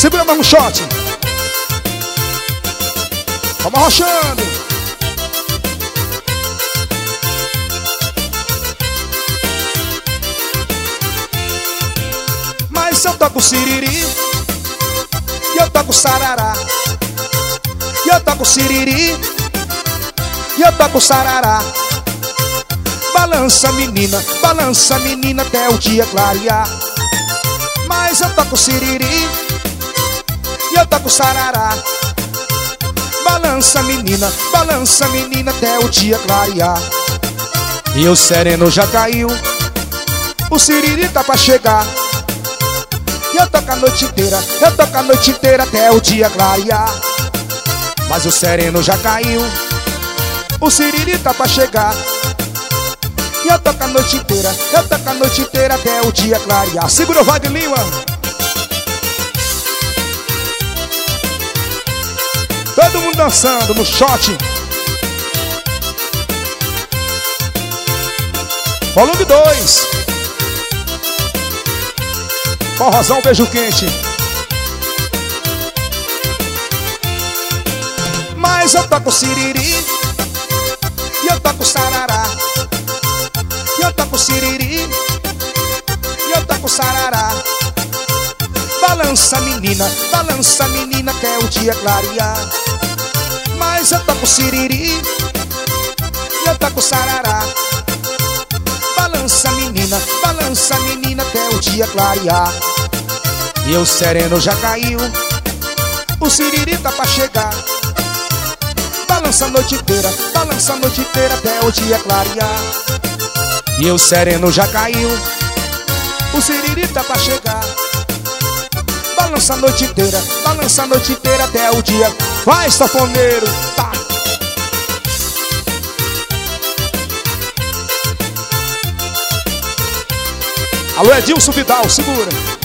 Segura mais um shot. Vamos arrochando. Mas eu toco siriri e eu toco sarará. E eu toco siriri e eu toco sarará. Balança menina até o dia clarear. Mas eu toco siriri e eu toco sarará. Balança menina até o dia clarear. E o sereno já caiu, o siriri tá pra chegar. E eu toco a noite inteira até o dia clarear. Mas o sereno já caiu, o siriri tá pra chegar. E eu toco a noite inteira até o dia clarear. Segura o Wagner Lima. Todo mundo dançando no shot. Volume 2. Forrozão, beijo quente. Mas eu toco siriri e eu toco sarará. E eu toco siriri e eu toco sarará. Balança menina até o dia clarear. Mas eu toco siriri e eu toco sarará. Balança menina até o dia clarear. E o sereno já caiu, o siriri tá pra chegar. Balança a noite inteira até o dia clarear. E o sereno já caiu, o siriri tá pra chegar. Balança a noite inteira até o dia. Vai, sanfoneiro, tá. Alô, Edilson Vidal, segura.